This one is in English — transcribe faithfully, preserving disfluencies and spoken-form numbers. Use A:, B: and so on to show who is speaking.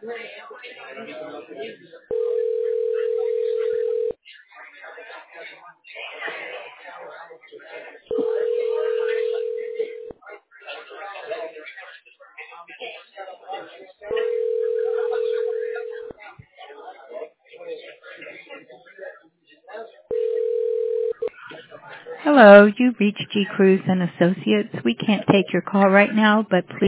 A: Hello, you've reached G. Cruz and Associates. We can't take your call right now, but please